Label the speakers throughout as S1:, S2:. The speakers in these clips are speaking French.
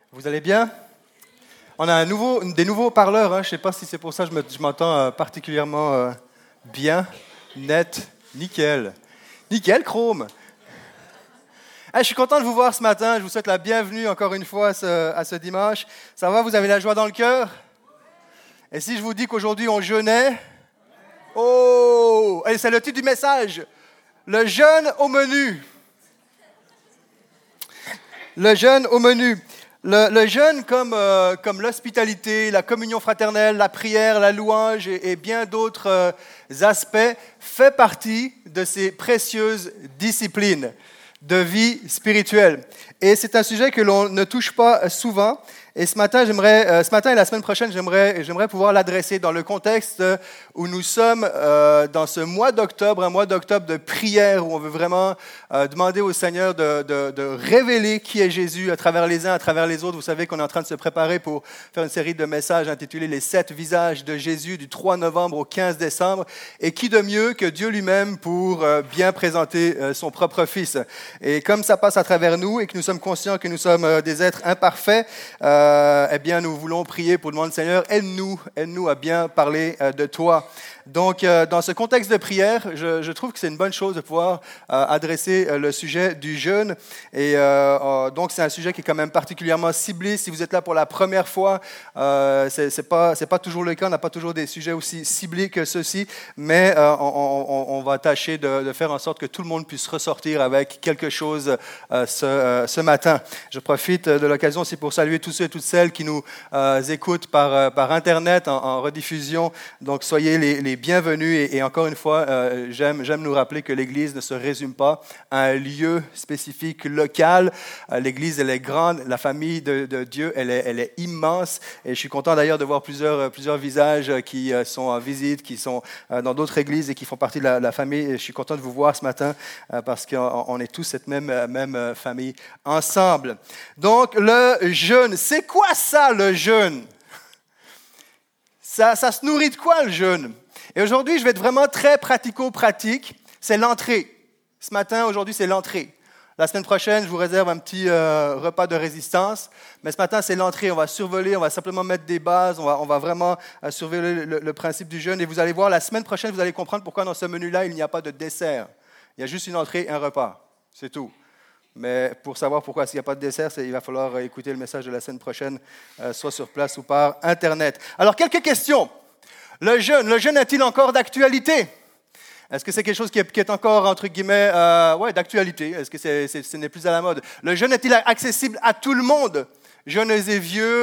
S1: Vous allez bien? On a des nouveaux parleurs. Je ne sais pas si c'est pour ça que je m'entends particulièrement bien, net, nickel. Nickel, Chrome. Je suis content de vous voir ce matin. Je vous souhaite la bienvenue encore une fois à ce dimanche. Ça va, vous avez la joie dans le cœur? Et si je vous dis qu'aujourd'hui on jeûnait? Oh! Et c'est le titre du message. Le jeûne au menu. Le jeûne au menu. Le jeûne, comme l'hospitalité, la communion fraternelle, la prière, la louange et bien d'autres aspects, fait partie de ces précieuses disciplines de vie spirituelle. Et c'est un sujet que l'on ne touche pas souvent. Et ce matin et la semaine prochaine, j'aimerais pouvoir l'adresser dans le contexte où nous sommes dans ce mois d'octobre, un mois d'octobre de prière où on veut vraiment demander au Seigneur de révéler qui est Jésus à travers les uns, à travers les autres. Vous savez qu'on est en train de se préparer pour faire une série de messages intitulés « Les 7 visages de Jésus » du 3 novembre au 15 décembre. Et qui de mieux que Dieu lui-même pour bien présenter son propre Fils. Et comme ça passe à travers nous et que nous sommes conscients que nous sommes des êtres imparfaits, eh bien, nous voulons prier pour demander, Seigneur, aide-nous à bien parler de toi. Donc, dans ce contexte de prière, je trouve que c'est une bonne chose de pouvoir adresser le sujet du jeûne. Et donc, c'est un sujet qui est quand même particulièrement ciblé. Si vous êtes là pour la première fois, c'est pas toujours le cas. On n'a pas toujours des sujets aussi ciblés que ceux-ci. Mais on va tâcher de faire en sorte que tout le monde puisse ressortir avec quelque chose ce matin. Je profite de l'occasion aussi pour saluer tous ceux et toutes celles qui nous écoutent par Internet en rediffusion. Donc, soyez les bienvenus et encore une fois, j'aime nous rappeler que l'Église ne se résume pas à un lieu spécifique local. L'Église, elle est grande, la famille de Dieu, elle est immense et je suis content d'ailleurs de voir plusieurs visages qui sont en visite, qui sont dans d'autres églises et qui font partie de la famille. Et je suis content de vous voir ce matin parce qu'on est tous cette même famille ensemble. Donc, le jeûne, c'est quoi ça le jeûne? Ça se nourrit de quoi le jeûne? Et aujourd'hui, je vais être vraiment très pratico-pratique. C'est l'entrée. Ce matin, aujourd'hui, c'est l'entrée. La semaine prochaine, je vous réserve un petit repas de résistance. Mais ce matin, c'est l'entrée. On va survoler, on va simplement mettre des bases. On va vraiment survoler le principe du jeûne. Et vous allez voir, la semaine prochaine, vous allez comprendre pourquoi dans ce menu-là, il n'y a pas de dessert. Il y a juste une entrée et un repas. C'est tout. Mais pour savoir pourquoi il n'y a pas de dessert, il va falloir écouter le message de la semaine prochaine, soit sur place ou par Internet. Alors, quelques questions. Le jeûne est-il encore d'actualité? Est-ce que c'est quelque chose qui est encore, entre guillemets, d'actualité? Est-ce que ce n'est plus à la mode? Le jeûne est-il accessible à tout le monde? Jeunes et vieux,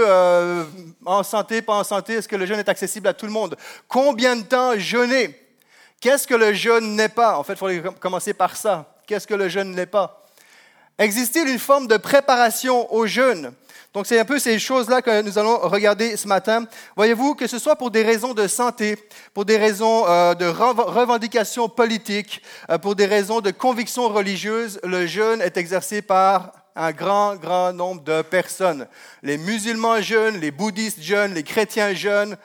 S1: en santé, pas en santé, est-ce que le jeûne est accessible à tout le monde? Combien de temps jeûner? Qu'est-ce que le jeûne n'est pas? En fait, il faudrait commencer par ça. Qu'est-ce que le jeûne n'est pas? Existe-t-il une forme de préparation au jeûne? Donc, c'est un peu ces choses-là que nous allons regarder ce matin. Voyez-vous, que ce soit pour des raisons de santé, pour des raisons de revendications politiques, pour des raisons de convictions religieuses, le jeûne est exercé par un grand nombre de personnes. Les musulmans jeûnent, les bouddhistes jeûnent, les chrétiens jeûnent,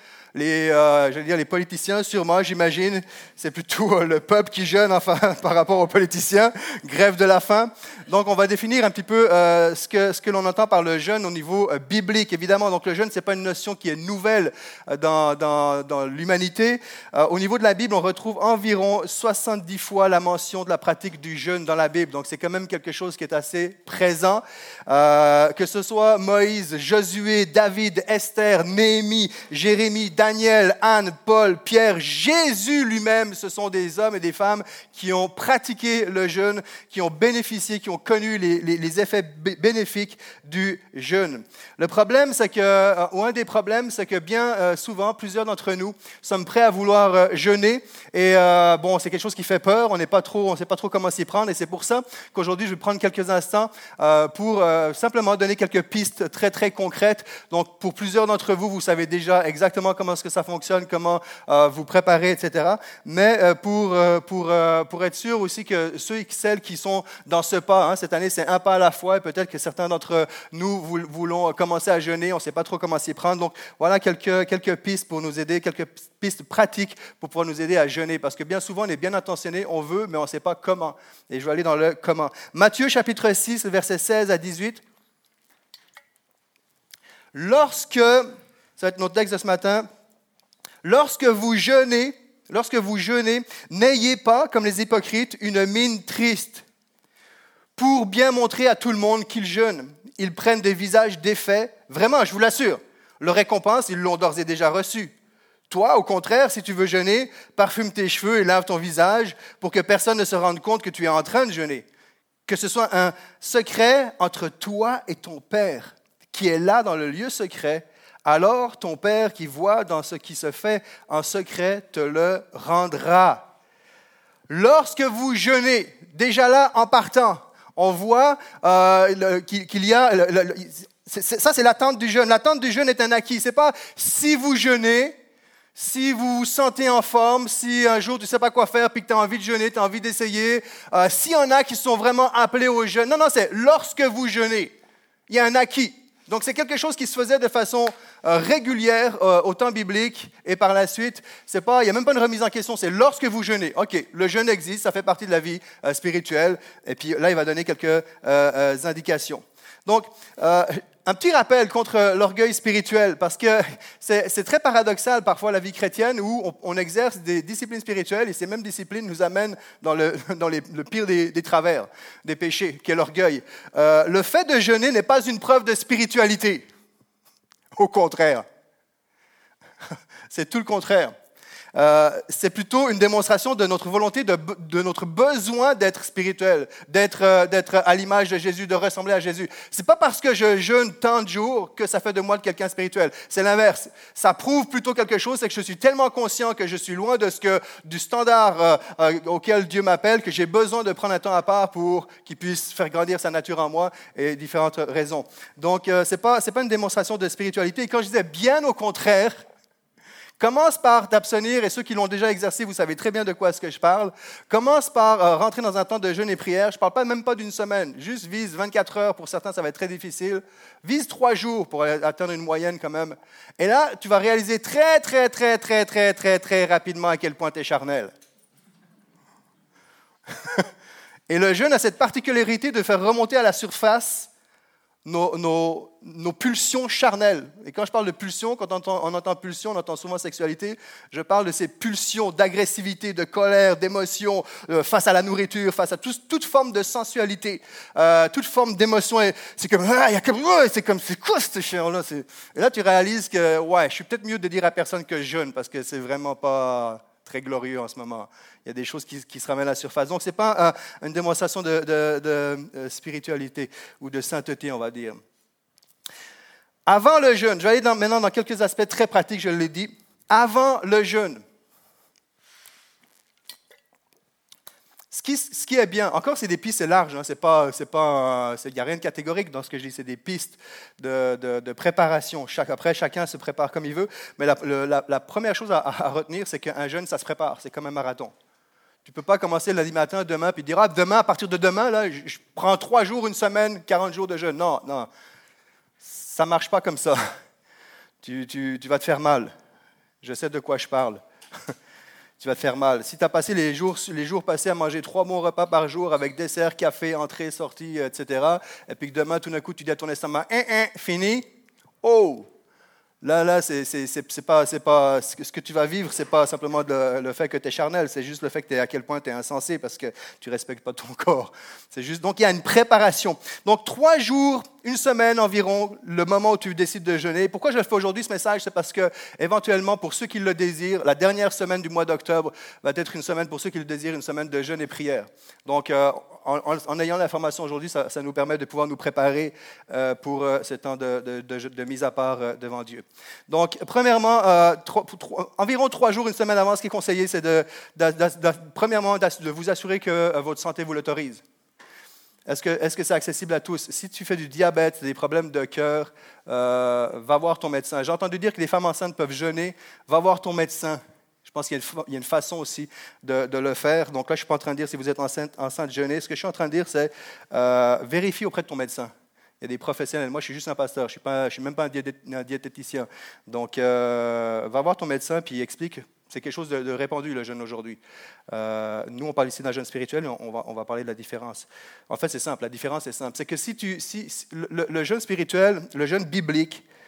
S1: les politiciens, sûrement, j'imagine. C'est plutôt le peuple qui jeûne, enfin, par rapport aux politiciens. Grève de la faim. Donc, on va définir un petit peu ce que l'on entend par le jeûne au niveau biblique, évidemment. Donc, le jeûne, ce n'est pas une notion qui est nouvelle dans l'humanité. Au niveau de la Bible, on retrouve environ 70 fois la mention de la pratique du jeûne dans la Bible. Donc, c'est quand même quelque chose qui est assez présent. Que ce soit Moïse, Josué, David, Esther, Néhémie, Jérémie, Daniel, Anne, Paul, Pierre, Jésus lui-même, ce sont des hommes et des femmes qui ont pratiqué le jeûne, qui ont bénéficié, qui ont connu les effets bénéfiques du jeûne. Le problème, ou un des problèmes, c'est que bien souvent, plusieurs d'entre nous sommes prêts à vouloir jeûner et c'est quelque chose qui fait peur, on ne sait pas trop comment s'y prendre et c'est pour ça qu'aujourd'hui, je vais prendre quelques instants pour simplement donner quelques pistes très, très concrètes. Donc, pour plusieurs d'entre vous, vous savez déjà exactement comment est-ce que ça fonctionne, comment vous préparer, etc. Mais pour être sûr aussi que ceux et celles qui sont dans ce pas, cette année c'est un pas à la fois, et peut-être que certains d'entre nous voulons commencer à jeûner, on ne sait pas trop comment s'y prendre. Donc voilà quelques pistes pour nous aider, quelques pistes pratiques pour pouvoir nous aider à jeûner. Parce que bien souvent on est bien intentionné, on veut, mais on ne sait pas comment. Et je vais aller dans le comment. Matthieu chapitre 6, versets 16 à 18. Lorsque, ça va être notre texte de ce matin, lorsque vous jeûnez, n'ayez pas, comme les hypocrites, une mine triste pour bien montrer à tout le monde qu'ils jeûnent. Ils prennent des visages défaits. Vraiment, je vous l'assure, leur récompense, ils l'ont d'ores et déjà reçue. Toi, au contraire, si tu veux jeûner, parfume tes cheveux et lave ton visage pour que personne ne se rende compte que tu es en train de jeûner. Que ce soit un secret entre toi et ton Père qui est là dans le lieu secret. Alors ton Père qui voit dans ce qui se fait en secret te le rendra. Lorsque vous jeûnez, déjà là en partant, on voit qu'il y a... ça, c'est l'attente du jeûne. L'attente du jeûne est un acquis. Ce n'est pas si vous jeûnez, si vous vous sentez en forme, si un jour tu ne sais pas quoi faire puis que tu as envie de jeûner, tu as envie d'essayer. S'il y en a qui sont vraiment appelés au jeûne. Non, c'est lorsque vous jeûnez. Il y a un acquis. Donc, c'est quelque chose qui se faisait de façon régulière au temps biblique et par la suite, il n'y a même pas une remise en question, c'est lorsque vous jeûnez. OK, le jeûne existe, ça fait partie de la vie spirituelle. Et puis là, il va donner quelques indications. Donc, un petit rappel contre l'orgueil spirituel, parce que c'est très paradoxal parfois la vie chrétienne où on exerce des disciplines spirituelles et ces mêmes disciplines nous amènent dans le pire des travers, des péchés, qui est l'orgueil. Le fait de jeûner n'est pas une preuve de spiritualité. Au contraire. C'est tout le contraire. C'est plutôt une démonstration de notre volonté, de notre besoin d'être spirituel, d'être à l'image de Jésus, de ressembler à Jésus. C'est pas parce que je jeûne tant de jours que ça fait de moi quelqu'un spirituel. C'est l'inverse. Ça prouve plutôt quelque chose, c'est que je suis tellement conscient que je suis loin du standard auquel Dieu m'appelle, que j'ai besoin de prendre un temps à part pour qu'il puisse faire grandir sa nature en moi et différentes raisons. Donc, c'est pas une démonstration de spiritualité. Et quand je disais bien au contraire, commence par t'abstenir, et ceux qui l'ont déjà exercé, vous savez très bien de quoi est-ce que je parle. Commence par rentrer dans un temps de jeûne et prière. Je ne parle même pas d'une semaine, juste vise 24 heures. Pour certains, ça va être très difficile. Vise 3 jours pour atteindre une moyenne quand même. Et là, tu vas réaliser très, très, très, très, très, très, très rapidement à quel point tu es charnel. Et le jeûne a cette particularité de faire remonter à la surface nos pulsions charnelles. Et quand je parle de pulsions, quand on entend pulsion, on entend souvent sexualité, je parle de ces pulsions d'agressivité, de colère, d'émotion face à la nourriture, face à toute forme de sensualité, toute forme d'émotion. C'est comme, c'est quoi ce chien-là? Et là, tu réalises que, je suis peut-être mieux de dire à personne que je jeûne, parce que c'est vraiment pas très glorieux en ce moment. Il y a des choses qui se ramènent à la surface. Donc, ce n'est pas une démonstration de spiritualité ou de sainteté, on va dire. Avant le jeûne, je vais aller maintenant dans quelques aspects très pratiques, je l'ai dit. Avant le jeûne, ce qui est bien, encore c'est des pistes, c'est large, hein, il n'y a rien de catégorique dans ce que je dis, c'est des pistes de préparation. Après, chacun se prépare comme il veut, mais la première chose à retenir, c'est qu'un jeûne, ça se prépare, c'est comme un marathon. Tu ne peux pas commencer lundi matin, demain, puis dire, demain, à partir de demain, là, je prends 3 jours, une semaine, 40 jours de jeûne. Non, ça ne marche pas comme ça. Tu vas te faire mal. Je sais de quoi je parle. Tu vas te faire mal. Si tu as passé les jours passés à manger 3 bons repas par jour avec dessert, café, entrée, sortie, etc., et puis que demain, tout d'un coup, tu dis à ton estomac, fini, Là, c'est pas ce que tu vas vivre, c'est pas simplement le fait que tu es charnel, c'est juste le fait que à quel point tu es insensé parce que tu respectes pas ton corps. C'est juste, donc il y a une préparation. Donc 3 jours, une semaine environ, le moment où tu décides de jeûner. Pourquoi je le fais aujourd'hui ce message? C'est parce que éventuellement, pour ceux qui le désirent, la dernière semaine du mois d'octobre va être une semaine, pour ceux qui le désirent, une semaine de jeûne et prière. Donc en ayant l'information aujourd'hui, ça nous permet de pouvoir nous préparer pour ce temps de mise à part devant Dieu. Donc, premièrement, environ 3 jours, une semaine avant, ce qui est conseillé, c'est premièrement de vous assurer que votre santé vous l'autorise. Est-ce que c'est accessible à tous? Si tu fais du diabète, des problèmes de cœur, va voir ton médecin. J'ai entendu dire que les femmes enceintes peuvent jeûner. Va voir ton médecin. Je pense qu'il y a une façon aussi de le faire. Donc là, je ne suis pas en train de dire si vous êtes enceinte, jeûnez. Ce que je suis en train de dire, c'est vérifie auprès de ton médecin. Il y a des professionnels. Moi, je suis juste un pasteur. Je ne suis même pas un diététicien. Donc, va voir ton médecin puis explique. C'est quelque chose de répandu, le jeûne aujourd'hui. Nous, on parle ici d'un jeûne spirituel, on va parler de la différence. En fait, c'est simple. La différence est simple. C'est que le jeûne spirituel, le jeûne biblique,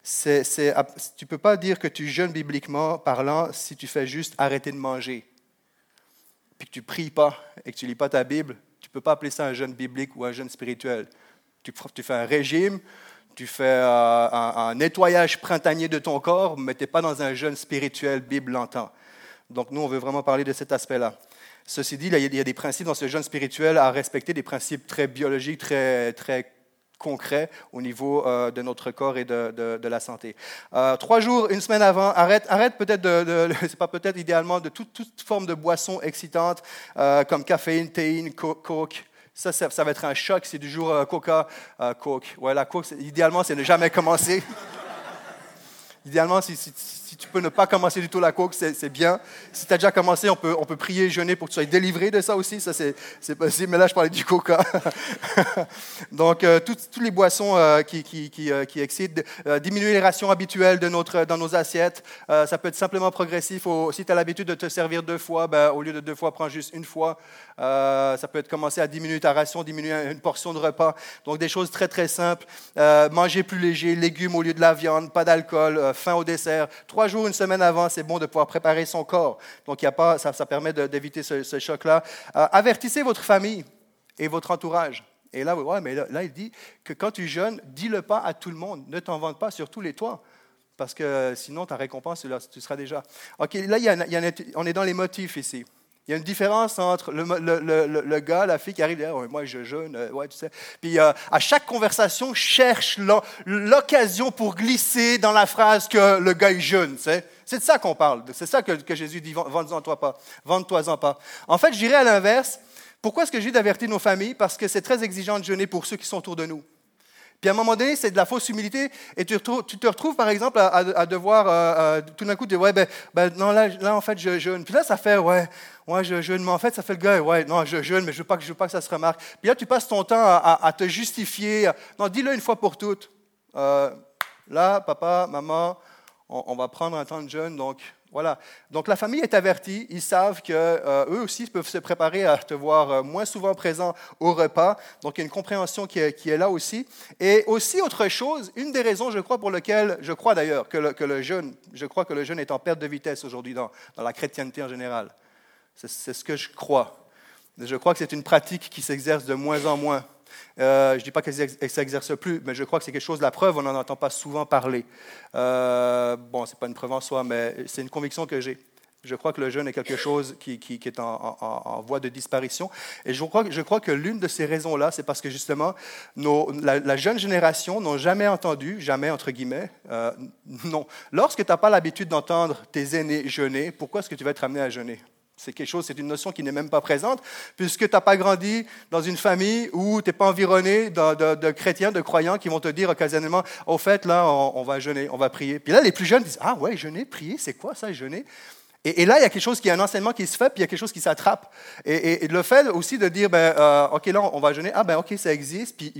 S1: Tu ne peux pas dire que tu jeûnes bibliquement parlant si tu fais juste arrêter de manger, puis que tu ne pries pas et que tu ne lis pas ta Bible. Tu ne peux pas appeler ça un jeûne biblique ou un jeûne spirituel. Tu fais un régime, tu fais un nettoyage printanier de ton corps, mais tu n'es pas dans un jeûne spirituel, Bible l'entend. Donc nous, on veut vraiment parler de cet aspect-là. Ceci dit, il y a des principes dans ce jeûne spirituel à respecter, des principes très biologiques, très, très concret au niveau de notre corps et de la santé. 3 jours, une semaine avant, arrête peut-être c'est pas peut-être idéalement de toute forme de boisson excitante comme caféine, théine, coke. Ça va être un choc. C'est du jour Coca, Coke. Ouais, la Coke, idéalement, c'est ne jamais commencer. Idéalement, si tu peux ne pas commencer du tout la coke, c'est bien. Si tu as déjà commencé, on peut prier et jeûner pour que tu sois délivré de ça aussi. Ça, c'est possible. Mais là, je parlais du coca. Donc, toutes les boissons qui excitent, diminuer les rations habituelles dans nos assiettes. Ça peut être simplement progressif. Si tu as l'habitude de te servir 2 fois, au lieu de 2 fois, prends juste 1 fois. Ça peut être commencer à diminuer ta ration, diminuer une portion de repas. Donc, des choses très, très simples. Manger plus léger, légumes au lieu de la viande, pas d'alcool, fin au dessert. 3 jours, une semaine avant, c'est bon de pouvoir préparer son corps. Donc, ça permet d'éviter ce choc-là. Avertissez votre famille et votre entourage. Et là, là, il dit que quand tu jeûnes, dis-le pas à tout le monde. Ne t'en vante pas sur tous les toits. Parce que sinon, ta récompense, tu seras déjà. OK, là, on est dans les motifs ici. Il y a une différence entre le gars, la fille qui arrive, oh, moi je jeûne, ouais, tu sais. Puis à chaque conversation, cherche l'occasion pour glisser dans la phrase que le gars il jeûne. Tu sais. C'est de ça qu'on parle. C'est ça que Jésus dit, vende-toi-en pas. En fait, je dirais à l'inverse, pourquoi est-ce que Jésus avertit nos familles? Parce que c'est très exigeant de jeûner pour ceux qui sont autour de nous. Puis à un moment donné, c'est de la fausse humilité et tu te retrouves, par exemple, à devoir tout d'un coup dire, ouais, non, là, en fait, je jeûne. Puis là, ça fait, ouais, je jeûne, mais en fait, ça fait le gars, ouais, non, je jeûne, mais je veux pas que ça se remarque. Puis là, tu passes ton temps à te justifier. Non, dis-le une fois pour toutes. Là, papa, maman, on va prendre un temps de jeûne, donc voilà. Donc la famille est avertie, ils savent qu'eux aussi peuvent se préparer à te voir moins souvent présent au repas. Donc il y a une compréhension qui est là aussi. Et aussi autre chose, une des raisons, je crois, pour lesquelles, je crois d'ailleurs que le jeûne est en perte de vitesse aujourd'hui dans la chrétienté en général. C'est ce que je crois. Je crois que c'est une pratique qui s'exerce de moins en moins. Je ne dis pas que ça ne s'exerce plus, mais je crois que c'est quelque chose, la preuve, on n'en entend pas souvent parler. Ce n'est pas une preuve en soi, mais c'est une conviction que j'ai. Je crois que le jeûne est quelque chose qui est en voie de disparition. Et je crois que l'une de ces raisons-là, c'est parce que justement, la jeune génération n'ont jamais entendu, jamais entre guillemets, non. Lorsque tu n'as pas l'habitude d'entendre tes aînés jeûner, pourquoi est-ce que tu vas être amené à jeûner? C'est une notion qui n'est même pas présente, puisque tu n'as pas grandi dans une famille où tu n'es pas environné de chrétiens, de croyants qui vont te dire occasionnellement, au fait, là, on va jeûner, on va prier. Puis là, les plus jeunes disent, ah ouais, jeûner, prier, c'est quoi ça, jeûner? Et là, il y a quelque chose il y a un enseignement qui se fait, puis il y a quelque chose qui s'attrape. Et le fait aussi de dire, OK, là, on va jeûner, OK, ça existe, puis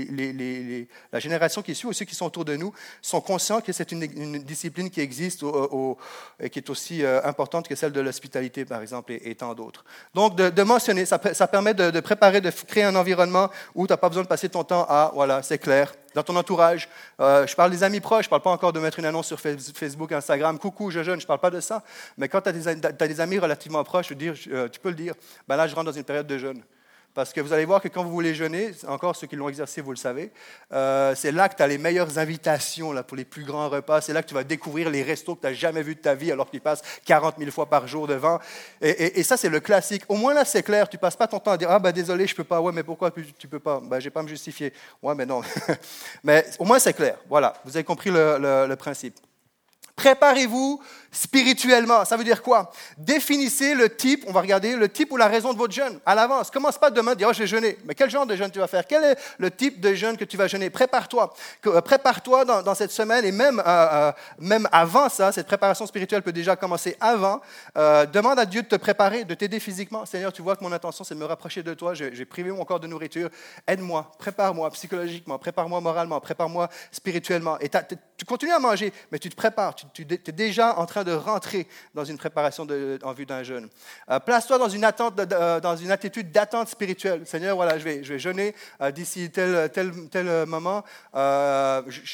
S1: la génération qui suit, ou ceux qui sont autour de nous, sont conscients que c'est une discipline qui existe et qui est aussi importante que celle de l'hospitalité, par exemple, et tant d'autres. Donc, de mentionner, ça permet de préparer, de créer un environnement où tu n'as pas besoin de passer ton temps à, voilà, c'est clair, dans ton entourage. Je parle des amis proches, je ne parle pas encore de mettre une annonce sur Facebook, Instagram, coucou, je jeûne, je ne parle pas de ça. Mais quand tu as des amis relativement proches, tu peux le dire, là, je rentre dans une période de jeûne. Parce que vous allez voir que quand vous voulez jeûner, encore ceux qui l'ont exercé, vous le savez, c'est là que tu as les meilleures invitations là, pour les plus grands repas. C'est là que tu vas découvrir les restos que tu n'as jamais vus de ta vie alors qu'ils passent 40 000 fois par jour devant. Et ça, c'est le classique. Au moins là, c'est clair. Tu ne passes pas ton temps à dire « Ah, désolé, je ne peux pas. Ouais, mais pourquoi tu ne peux pas? Je n'ai pas à me justifier. Ouais, mais non. » Mais au moins, c'est clair. Voilà, vous avez compris le principe. Préparez-vous spirituellement. Ça veut dire quoi? Définissez le type, on va regarder le type ou la raison de votre jeûne à l'avance. Commence pas demain à dire, je vais jeûner. Mais quel genre de jeûne tu vas faire? Quel est le type de jeûne que tu vas jeûner? Prépare-toi. Prépare-toi dans cette semaine et même avant ça, cette préparation spirituelle peut déjà commencer avant. Demande à Dieu de te préparer, de t'aider physiquement. Seigneur, tu vois que mon intention, c'est de me rapprocher de toi. J'ai privé mon corps de nourriture. Aide-moi, prépare-moi psychologiquement, prépare-moi moralement, prépare-moi spirituellement. Et tu continues à manger, mais tu te prépares. Tu es déjà en train de rentrer dans une préparation en vue d'un jeûne. Place-toi dans une attitude d'attente spirituelle. Seigneur, voilà, je vais jeûner d'ici tel moment.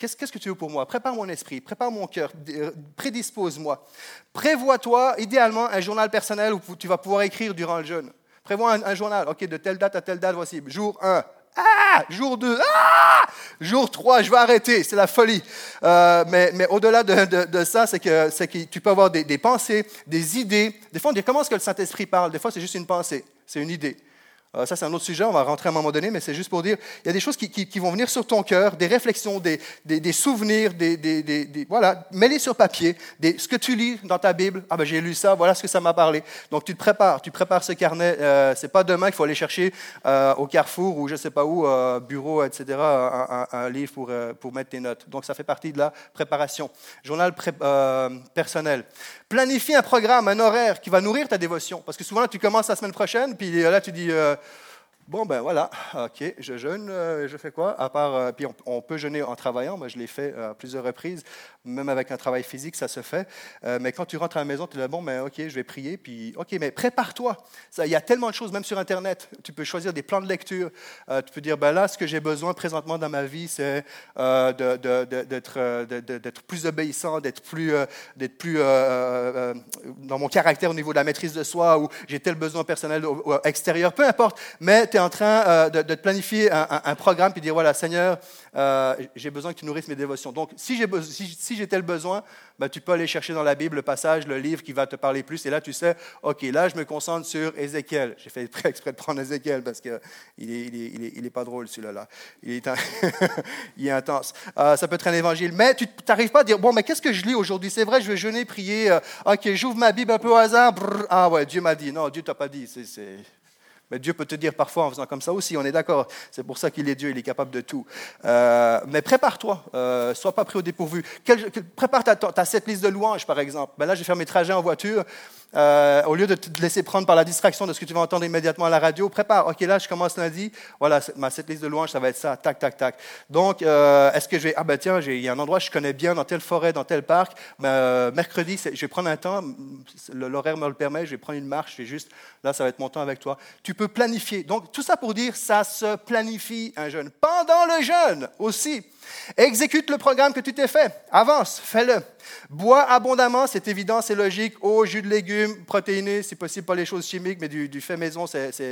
S1: Qu'est-ce que tu veux pour moi? Prépare mon esprit, prépare mon cœur, prédispose-moi. Prévois-toi, idéalement, un journal personnel où tu vas pouvoir écrire durant le jeûne. Prévois un journal. OK, de telle date à telle date, voici. Jour 1. Jour 2. Jour 3, je vais arrêter. C'est la folie. Mais au-delà de ça, c'est que tu peux avoir des pensées, des idées. Des fois, on dit comment est-ce que le Saint-Esprit parle? Des fois, c'est juste une pensée. C'est une idée. Ça, c'est un autre sujet, on va rentrer à un moment donné, mais c'est juste pour dire, il y a des choses qui vont venir sur ton cœur, des réflexions, des souvenirs, voilà, mets-les sur papier, ce que tu lis dans ta Bible, j'ai lu ça, voilà ce que ça m'a parlé. Donc, tu prépares ce carnet, c'est pas demain qu'il faut aller chercher au Carrefour ou je sais pas où, bureau, etc., un livre pour mettre tes notes. Donc, ça fait partie de la préparation. Journal personnel. Planifie un programme, un horaire qui va nourrir ta dévotion. Parce que souvent, tu commences la semaine prochaine, puis là, tu dis, bon, ben voilà, OK, je jeûne, je fais quoi? À part, puis on peut jeûner en travaillant, moi je l'ai fait à plusieurs reprises, même avec un travail physique, ça se fait. Mais quand tu rentres à la maison, tu dis, bon, ben OK, je vais prier, puis OK, mais prépare-toi. Il y a tellement de choses, même sur Internet, tu peux choisir des plans de lecture. Tu peux dire, ben là, ce que j'ai besoin présentement dans ma vie, c'est d'être plus obéissant, d'être plus dans mon caractère au niveau de la maîtrise de soi, ou j'ai tel besoin personnel extérieur, peu importe, mais tu es en train de te planifier un programme, puis dire, voilà, Seigneur, j'ai besoin que tu nourrisses mes dévotions. Donc, si j'ai tel besoin, ben, tu peux aller chercher dans la Bible le passage, le livre qui va te parler plus, et là, tu sais, OK, là, je me concentre sur Ézéchiel. J'ai fait exprès de prendre Ézéchiel, parce qu'il est pas drôle, celui-là. Là. Il est intense. Ça peut être un évangile, mais tu n'arrives pas à dire, bon, mais qu'est-ce que je lis aujourd'hui? C'est vrai, je vais jeûner, prier, OK, j'ouvre ma Bible un peu au hasard, ouais, Dieu m'a dit. Non, Dieu t'a pas dit, Mais Dieu peut te dire parfois en faisant comme ça aussi, on est d'accord. C'est pour ça qu'il est Dieu, il est capable de tout. Mais prépare-toi, sois pas pris au dépourvu. Prépare ta setlist de louanges, par exemple. Ben là, j'ai fait mes trajets en voiture. Au lieu de te laisser prendre par la distraction de ce que tu vas entendre immédiatement à la radio, prépare. OK, là, je commence lundi. Voilà, ma setlist de louanges, ça va être ça. Tac, tac, tac. Donc, est-ce que je vais... tiens, il y a un endroit que je connais bien, dans telle forêt, dans tel parc. Mercredi, je vais prendre un temps. L'horaire me le permet. Je vais prendre une marche. Là, ça va être mon temps avec toi. Tu peux planifier. Donc, tout ça pour dire, ça se planifie un jeûne. Pendant le jeûne aussi. Exécute le programme que tu t'es fait. Avance, fais-le. Bois abondamment, c'est évident, c'est logique. Eau, jus de légumes, protéinés, si possible pas les choses chimiques, mais du fait maison,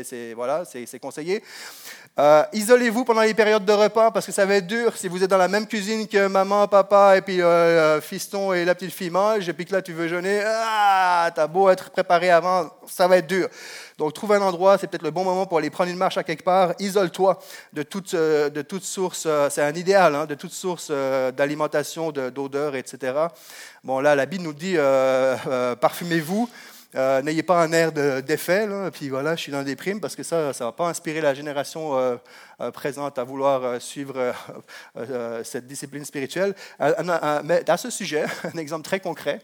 S1: c'est conseillé. Isolez-vous pendant les périodes de repas parce que ça va être dur si vous êtes dans la même cuisine que maman, papa et puis fiston et la petite fille mangent et puis que là tu veux jeûner, t'as beau être préparé avant, ça va être dur. Donc trouve un endroit, c'est peut-être le bon moment pour aller prendre une marche à quelque part. Isole-toi de toute source, c'est un idéal, hein, de toute source d'alimentation, d'odeur, etc. Bon là, la Bible nous dit parfumez-vous. N'ayez pas un air d'effet, là, puis voilà, je suis dans des primes, parce que ça ne va pas inspirer la génération présente à vouloir suivre cette discipline spirituelle. Mais à ce sujet, un exemple très concret,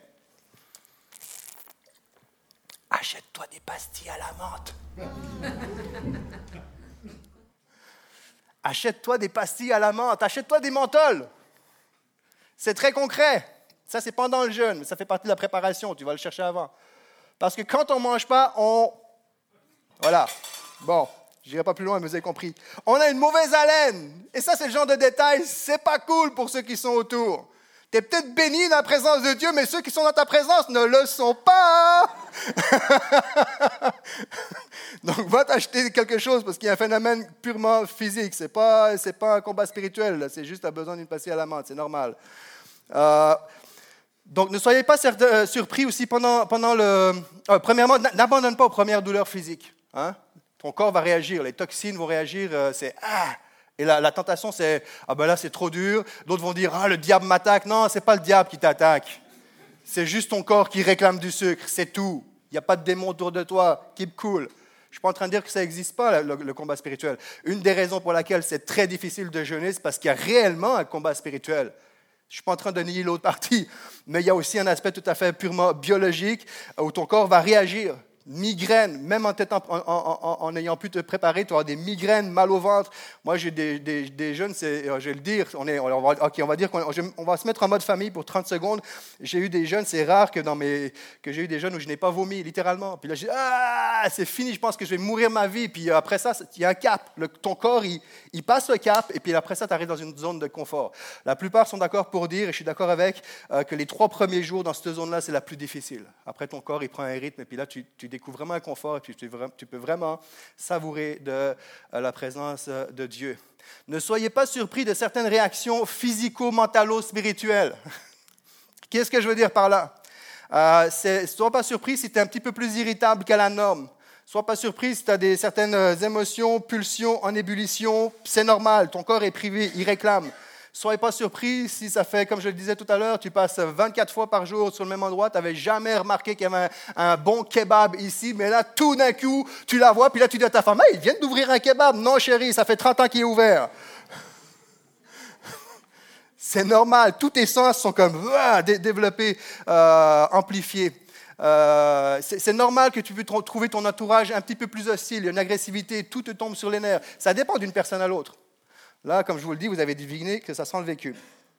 S1: achète-toi des pastilles à la menthe. Achète-toi des pastilles à la menthe, achète-toi des menthols. C'est très concret. Ça, c'est pendant le jeûne, mais ça fait partie de la préparation, tu vas le chercher avant. Parce que quand on ne mange pas, Voilà. Bon, je n'irai pas plus loin, mais vous avez compris. On a une mauvaise haleine. Et ça, c'est le genre de détail, c'est pas cool pour ceux qui sont autour. Tu es peut-être béni dans la présence de Dieu, mais ceux qui sont dans ta présence ne le sont pas. Donc, va t'acheter quelque chose parce qu'il y a un phénomène purement physique. C'est pas un combat spirituel. Là. C'est juste tu as besoin d'une pastille à la menthe. C'est normal. Donc, ne soyez pas surpris aussi pendant le... premièrement, n'abandonne pas aux premières douleurs physiques. Hein? Ton corps va réagir, les toxines vont réagir, Et la tentation, c'est, là, c'est trop dur. D'autres vont dire, le diable m'attaque. Non, ce n'est pas le diable qui t'attaque. C'est juste ton corps qui réclame du sucre, c'est tout. Il n'y a pas de démon autour de toi. Keep cool. Je ne suis pas en train de dire que ça n'existe pas, le combat spirituel. Une des raisons pour laquelle c'est très difficile de jeûner, c'est parce qu'il y a réellement un combat spirituel. Je ne suis pas en train de nier l'autre partie, mais il y a aussi un aspect tout à fait purement biologique où ton corps va réagir. Migraines, même en ayant pu te préparer, tu auras des migraines, mal au ventre. Moi, j'ai des jeunes, je vais le dire, on va dire qu'on va se mettre en mode famille pour 30 secondes. J'ai eu des jeunes, c'est rare que j'ai eu des jeunes où je n'ai pas vomi, littéralement. Puis là, j'ai dit, c'est fini, je pense que je vais mourir ma vie. Puis après ça, il y a un cap. Ton corps, il passe le cap, et puis après ça, tu arrives dans une zone de confort. La plupart sont d'accord pour dire, et je suis d'accord avec, que les 3 premiers jours dans cette zone-là, c'est la plus difficile. Après, ton corps, il prend un rythme, et puis là, tu découvres vraiment un confort, et puis tu peux vraiment savourer de la présence de Dieu. Ne soyez pas surpris de certaines réactions physico-mentalo-spirituelles. Qu'est-ce que je veux dire par là? Ne sois pas surpris si tu es un petit peu plus irritable qu'à la norme. Sois pas surpris si tu as certaines émotions, pulsions en ébullition. C'est normal, ton corps est privé, il réclame. Soyez pas surpris si ça fait, comme je le disais tout à l'heure, tu passes 24 fois par jour sur le même endroit, tu n'avais jamais remarqué qu'il y avait un bon kebab ici, mais là, tout d'un coup, tu la vois, puis là, tu dis à ta femme, « Hey, ils viennent d'ouvrir un kebab. » Non, chérie, ça fait 30 ans qu'il est ouvert. C'est normal, tous tes sens sont comme développés, amplifiés. C'est normal que tu puisses trouver ton entourage un petit peu plus hostile, il y a une agressivité, tout te tombe sur les nerfs. Ça dépend d'une personne à l'autre. Là, comme je vous le dis, vous avez deviné que ça sent le vécu.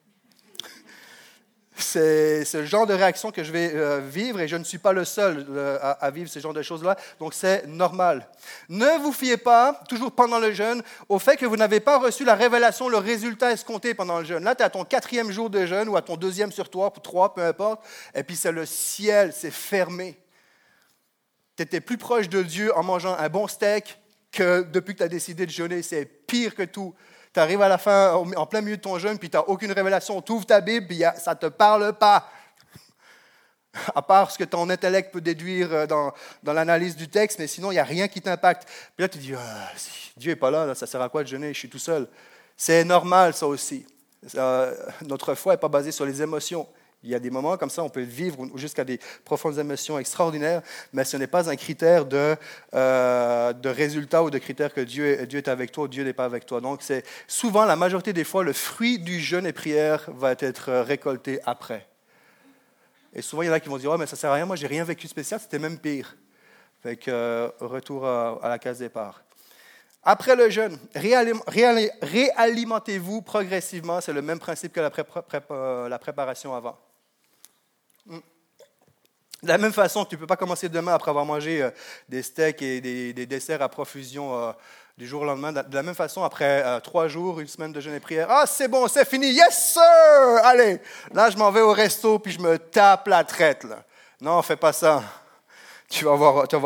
S1: C'est ce genre de réaction que je vais vivre et je ne suis pas le seul à vivre ce genre de choses-là, donc c'est normal. Ne vous fiez pas, toujours pendant le jeûne, au fait que vous n'avez pas reçu la révélation, le résultat escompté pendant le jeûne. Là, tu es à ton 4e jour de jeûne ou à ton 2e sur 3, peu importe, et puis c'est le ciel, c'est fermé. Tu étais plus proche de Dieu en mangeant un bon steak que depuis que tu as décidé de jeûner. C'est pire que tout. Tu arrives à la fin, en plein milieu de ton jeûne, puis tu n'as aucune révélation. Tu ouvres ta Bible, puis ça ne te parle pas. À part ce que ton intellect peut déduire dans l'analyse du texte, mais sinon, il n'y a rien qui t'impacte. Puis là, tu te dis, si Dieu n'est pas là, ça sert à quoi de jeûner? Je suis tout seul. C'est normal, ça aussi. Notre foi n'est pas basée sur les émotions. Il y a des moments comme ça, on peut vivre jusqu'à des profondes émotions extraordinaires, mais ce n'est pas un critère de résultat ou de critère que Dieu est avec toi ou Dieu n'est pas avec toi. Donc, c'est souvent, la majorité des fois, le fruit du jeûne et prière va être récolté après. Et souvent, il y en a qui vont dire, mais ça ne sert à rien, moi, je n'ai rien vécu de spécial, c'était même pire. Fait que, retour à la case départ. Après le jeûne, réalimentez-vous progressivement. C'est le même principe que la préparation avant. De la même façon que tu ne peux pas commencer demain après avoir mangé des steaks et des desserts à profusion du jour au lendemain. De la même façon, après 3 jours, une semaine de jeûne et prière, c'est bon, c'est fini, yes sir! Allez, là je m'en vais au resto puis je me tape la traite. Là. Non, fais pas ça. Tu vas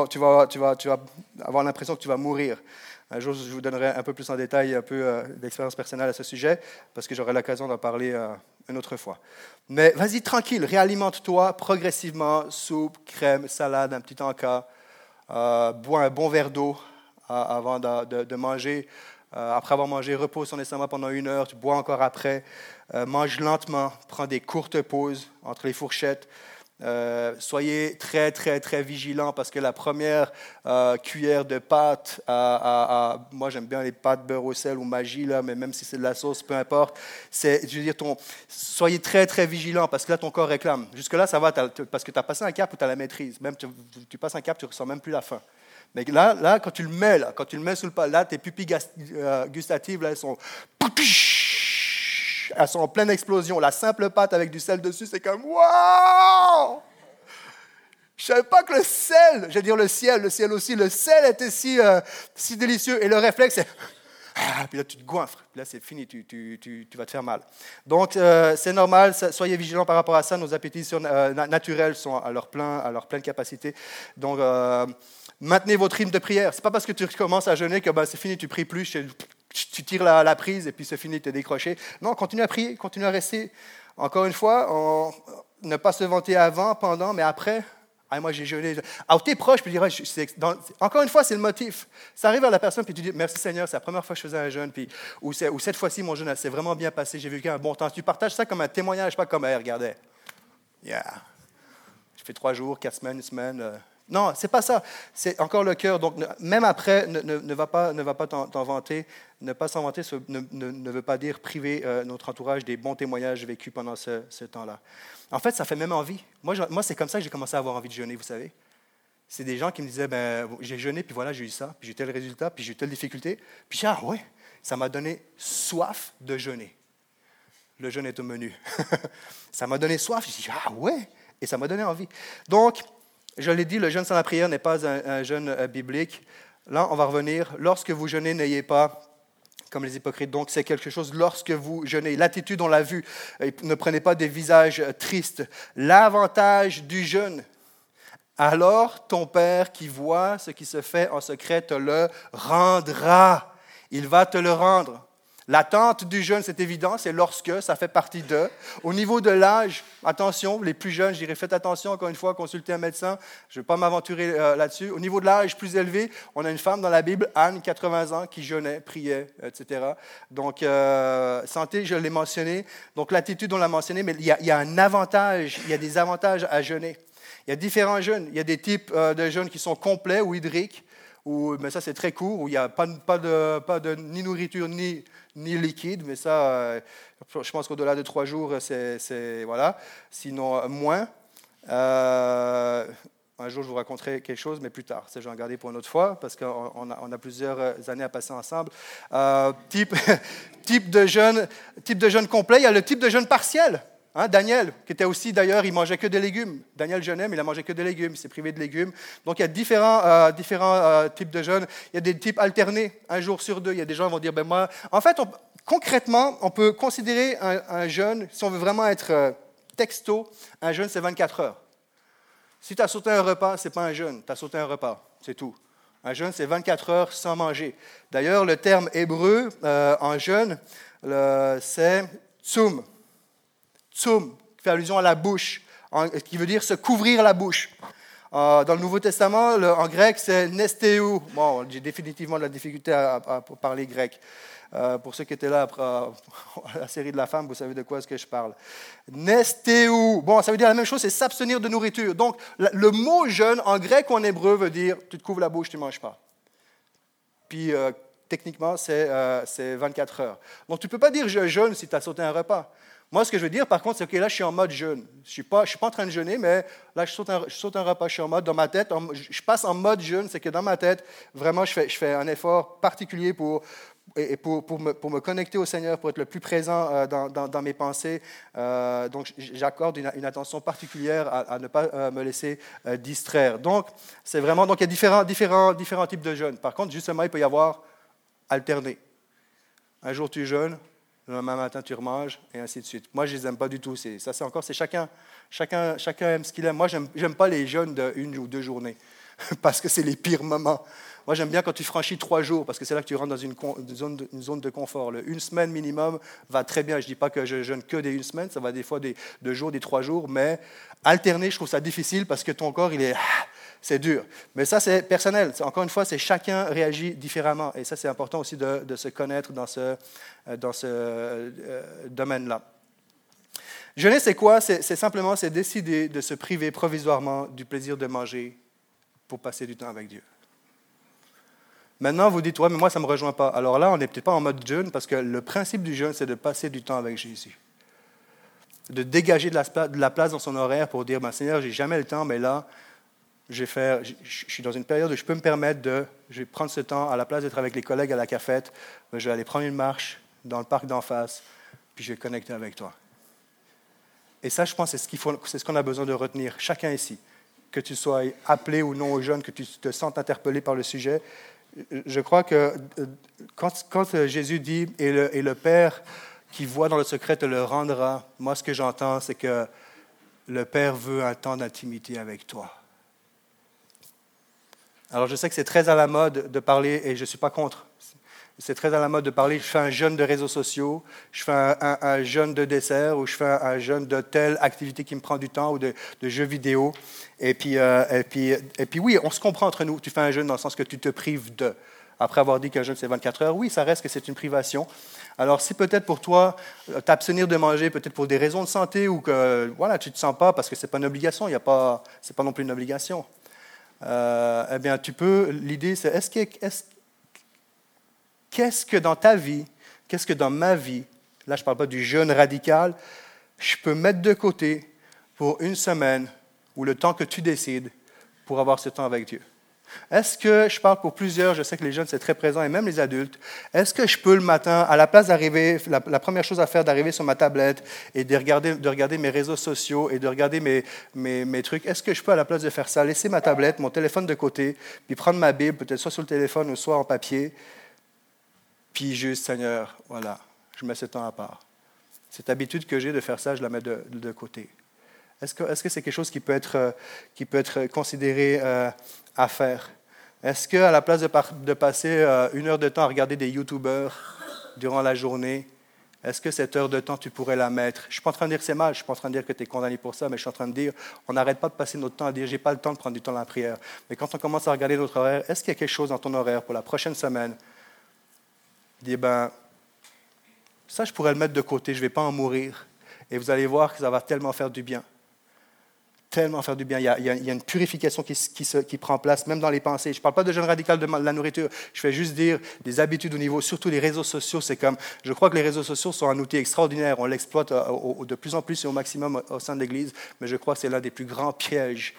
S1: avoir l'impression que tu vas mourir. Un jour, je vous donnerai un peu plus en détail, un peu d'expérience personnelle à ce sujet, parce que j'aurai l'occasion d'en parler une autre fois. Mais vas-y, tranquille, réalimente-toi progressivement, soupe, crème, salade, un petit encas, bois un bon verre d'eau avant de manger. Après avoir mangé, repose ton estomac pendant 1 heure, tu bois encore après. Mange lentement, prends des courtes pauses entre les fourchettes. Soyez très, très, très vigilants parce que la première cuillère de pâte, moi j'aime bien les pâtes beurre au sel ou magie, là, mais même si c'est de la sauce, peu importe, soyez très, très vigilants parce que là ton corps réclame. Jusque-là, ça va parce que tu as passé un cap où tu as la maîtrise. Même tu passes un cap, tu ne ressens même plus la faim. Mais là quand tu le mets sous le plat, là, tes pupilles gustatives, là, elles sont en pleine explosion. La simple pâte avec du sel dessus, c'est comme « Wow! » Je ne savais pas que le sel, je veux dire le ciel aussi, le sel était si délicieux. Et le réflexe, c'est « Puis là, tu te goinfres. Puis là, c'est fini, tu vas te faire mal. » Donc, c'est normal, soyez vigilants par rapport à ça. Nos appétits naturels sont à leur pleine capacité. Donc, maintenez votre rythme de prière. Ce n'est pas parce que tu commences à jeûner que c'est fini, tu ne pries plus. Tu tires la prise et puis c'est fini, tu es décroché. Non, continue à prier, continue à rester. Encore une fois, ne pas se vanter avant, pendant, mais après. Moi, j'ai jeûné. Tu es proche, puis tu dirais, encore une fois, c'est le motif. Ça arrive à la personne, puis tu dis, merci Seigneur, c'est la première fois que je faisais un jeûne, puis, ou cette fois-ci, mon jeûne s'est vraiment bien passé, j'ai vécu un bon temps. Tu partages ça comme un témoignage, pas comme, regardez, yeah, je fais 3 jours, 4 semaines, 1 semaine. Non, c'est pas ça. C'est encore le cœur. Donc, même après, ne va pas t'en vanter. Ne pas s'en vanter ne veut pas dire priver notre entourage des bons témoignages vécus pendant ce temps-là. En fait, ça fait même envie. Moi, c'est comme ça que j'ai commencé à avoir envie de jeûner, vous savez. c'est des gens qui me disaient, j'ai jeûné, puis voilà, j'ai eu ça, puis j'ai eu tel résultat, puis j'ai eu telle difficulté. Puis j'ai dit, ah ouais, ça m'a donné soif de jeûner. Le jeûne est au menu. Ça m'a donné soif. J'ai dit, ah ouais, et ça m'a donné envie. Donc, je l'ai dit, le jeûne sans la prière n'est pas un jeûne biblique. Là, on va revenir. Lorsque vous jeûnez, n'ayez pas comme les hypocrites. Donc, c'est quelque chose lorsque vous jeûnez. L'attitude, on l'a vu. Ne prenez pas des visages tristes. L'avantage du jeûne. Alors, ton Père qui voit ce qui se fait en secret te le rendra. Il va te le rendre. L'attente du jeûne, c'est évident, c'est lorsque ça fait partie d'eux. Au niveau de l'âge, attention, les plus jeunes, je dirais, faites attention, encore une fois, consultez un médecin. Je ne vais pas m'aventurer là-dessus. Au niveau de l'âge plus élevé, on a une femme dans la Bible, Anne, 80 ans, qui jeûnait, priait, etc. Donc, santé, je l'ai mentionné. Donc, l'attitude, on l'a mentionné, mais il y a un avantage, il y a des avantages à jeûner. Il y a différents jeûnes. Il y a des types de jeûnes qui sont complets ou hydriques, mais ça, c'est très court, où il n'y a pas de ni nourriture ni liquide, mais ça, je pense qu'au-delà de 3 jours, c'est voilà. Sinon, moins. Un jour, je vous raconterai quelque chose, mais plus tard. Ça, je vais en garder pour une autre fois, parce qu'on a plusieurs années à passer ensemble. Type de jeûne complet, il y a le type de jeûne partiel. Daniel, qui était aussi, d'ailleurs, il mangeait que des légumes. Daniel jeûnait, mais il a mangé que des légumes. Il s'est privé de légumes. Donc, il y a différents types de jeûnes. Il y a des types alternés, un jour sur 2. Il y a des gens qui vont dire, moi... En fait, concrètement, on peut considérer un jeûne, si on veut vraiment être texto, un jeûne, c'est 24 heures. Si tu as sauté un repas, ce n'est pas un jeûne. Tu as sauté un repas, c'est tout. Un jeûne, c'est 24 heures sans manger. D'ailleurs, le terme hébreu en jeûne, c'est tsum. Tsum, qui fait allusion à la bouche, qui veut dire se couvrir la bouche. Dans le Nouveau Testament, en grec, c'est nestéou. Bon, j'ai définitivement de la difficulté à parler grec. Pour ceux qui étaient là après la série de la femme, vous savez de quoi est-ce que je parle. Nestéou. Bon, ça veut dire la même chose, c'est s'abstenir de nourriture. Donc, le mot jeûne, en grec ou en hébreu, veut dire tu te couvres la bouche, tu ne manges pas. Puis, techniquement, c'est 24 heures. Donc, tu ne peux pas dire je jeûne si tu as sauté un repas. Moi, ce que je veux dire, par contre, c'est que là, je suis en mode jeûne. Je ne suis pas en train de jeûner, mais là, je saute un repas, je suis en mode, dans ma tête, je passe en mode jeûne, c'est que dans ma tête, vraiment, je fais un effort particulier pour me connecter au Seigneur, pour être le plus présent dans mes pensées. Donc, j'accorde une attention particulière à ne pas me laisser distraire. Donc, c'est vraiment, donc il y a différents types de jeûnes. Par contre, justement, il peut y avoir alterné. Un jour, tu jeûnes. Le lendemain matin, tu remanges, et ainsi de suite. Moi, je ne les aime pas du tout. C'est chacun aime ce qu'il aime. Moi, je n'aime pas les jeûnes d'1 ou 2 journées, parce que c'est les pires moments. Moi, j'aime bien quand tu franchis 3 jours, parce que c'est là que tu rentres dans une zone de confort. Une semaine minimum va très bien. Je ne dis pas que je jeûne que des 1 semaine, ça va des fois des 2 jours, des 3 jours, mais alterner, je trouve ça difficile, parce que ton corps, c'est dur. Mais ça, c'est personnel. Encore une fois, c'est chacun réagit différemment. Et ça, c'est important aussi de se connaître dans ce domaine-là. Jeûner, c'est quoi? C'est simplement décider de se priver provisoirement du plaisir de manger pour passer du temps avec Dieu. Maintenant, vous dites, ouais, mais moi, ça ne me rejoint pas. Alors là, on n'est peut-être pas en mode jeûne, parce que le principe du jeûne, c'est de passer du temps avec Jésus. De dégager de la place dans son horaire pour dire, Seigneur, je n'ai jamais le temps, mais là, je suis dans une période où je peux me permettre je vais prendre ce temps, à la place d'être avec les collègues à la cafette, je vais aller prendre une marche dans le parc d'en face, puis je vais connecter avec toi. Et ça, je pense, c'est ce qu'on a besoin de retenir, chacun ici. Que tu sois appelé ou non au jeûne, que tu te sentes interpellé par le sujet. Je crois que quand Jésus dit « et le Père qui voit dans le secret te le rendra », moi, ce que j'entends, c'est que le Père veut un temps d'intimité avec toi. Alors, je sais que c'est très à la mode de parler, et je ne suis pas contre. C'est très à la mode de parler, je fais un jeûne de réseaux sociaux, je fais un jeûne de dessert, ou je fais un jeûne de telle activité qui me prend du temps, ou de jeux vidéo. Et puis, oui, on se comprend entre nous. Tu fais un jeûne dans le sens que tu te prives de. Après avoir dit qu'un jeûne, c'est 24 heures, oui, ça reste que c'est une privation. Alors, si peut-être pour toi, t'abstenir de manger, peut-être pour des raisons de santé, ou que voilà, tu ne te sens pas, parce que ce n'est pas une obligation, ce n'est pas non plus une obligation. Eh bien, tu peux, l'idée, c'est qu'est-ce que dans ta vie, qu'est-ce que dans ma vie, là je ne parle pas du jeûne radical, je peux mettre de côté pour 1 semaine ou le temps que tu décides pour avoir ce temps avec Dieu? Est-ce que, je parle pour plusieurs, je sais que les jeunes c'est très présent et même les adultes, est-ce que je peux le matin, à la place d'arriver, la première chose à faire, d'arriver sur ma tablette et de regarder mes réseaux sociaux et de regarder mes trucs, est-ce que je peux à la place de faire ça, laisser ma tablette, mon téléphone de côté, puis prendre ma Bible, peut-être soit sur le téléphone ou soit en papier, puis juste, Seigneur, voilà, je mets ce temps à part. Cette habitude que j'ai de faire ça, je la mets de côté. Est-ce que c'est quelque chose qui peut être considéré à faire? Est-ce qu'à la place de passer 1 heure de temps à regarder des YouTubers durant la journée, est-ce que cette heure de temps, tu pourrais la mettre? Je ne suis pas en train de dire que c'est mal, je ne suis pas en train de dire que tu es condamné pour ça, mais je suis en train de dire, on n'arrête pas de passer notre temps à dire, j'ai pas le temps de prendre du temps dans la prière. Mais quand on commence à regarder notre horaire, est-ce qu'il y a quelque chose dans ton horaire pour la prochaine semaine? Dis, ça, je pourrais le mettre de côté, je ne vais pas en mourir. Et vous allez voir que ça va tellement faire du bien. Tellement faire du bien. Il y a une purification qui prend place, même dans les pensées. Je ne parle pas de jeûne radical de la nourriture. Je fais juste dire des habitudes au niveau, surtout les réseaux sociaux. C'est comme, je crois que les réseaux sociaux sont un outil extraordinaire. On l'exploite de plus en plus et au maximum au sein de l'Église. Mais je crois que c'est l'un des plus grands pièges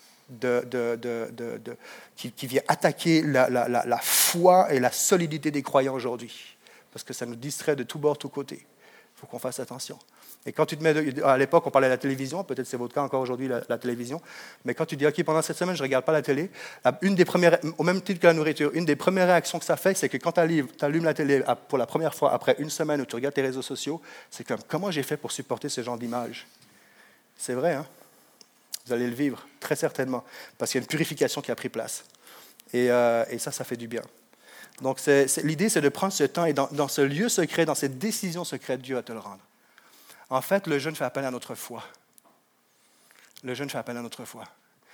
S1: qui vient attaquer la foi et la solidité des croyants aujourd'hui. Parce que ça nous distrait de tous bords, tous côtés. Il faut qu'on fasse attention. Et quand tu te mets, à l'époque, on parlait de la télévision, peut-être c'est votre cas encore aujourd'hui, la télévision, mais quand tu dis, OK, pendant cette semaine, je ne regarde pas la télé, une des premières, au même titre que la nourriture, une des premières réactions que ça fait, c'est que quand tu allumes la télé pour la première fois, après une semaine où tu regardes tes réseaux sociaux, c'est comme, comment j'ai fait pour supporter ce genre d'image? C'est vrai, hein? Vous allez le vivre, très certainement, parce qu'il y a une purification qui a pris place. Et ça fait du bien. Donc, l'idée, c'est de prendre ce temps et dans ce lieu secret, dans cette décision secrète, Dieu va te le rendre. En fait, le jeûne fait appel à notre foi. Le jeûne fait appel à notre foi.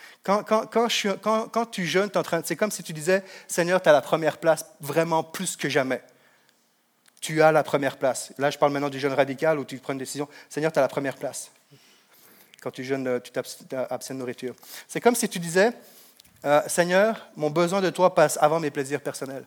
S1: Quand tu jeûnes, c'est comme si tu disais, Seigneur, tu as la première place, vraiment plus que jamais. Tu as la première place. Là, je parle maintenant du jeûne radical où tu prends une décision. Seigneur, tu as la première place. Quand tu jeûnes, tu t'abstiens de nourriture. C'est comme si tu disais, Seigneur, mon besoin de toi passe avant mes plaisirs personnels.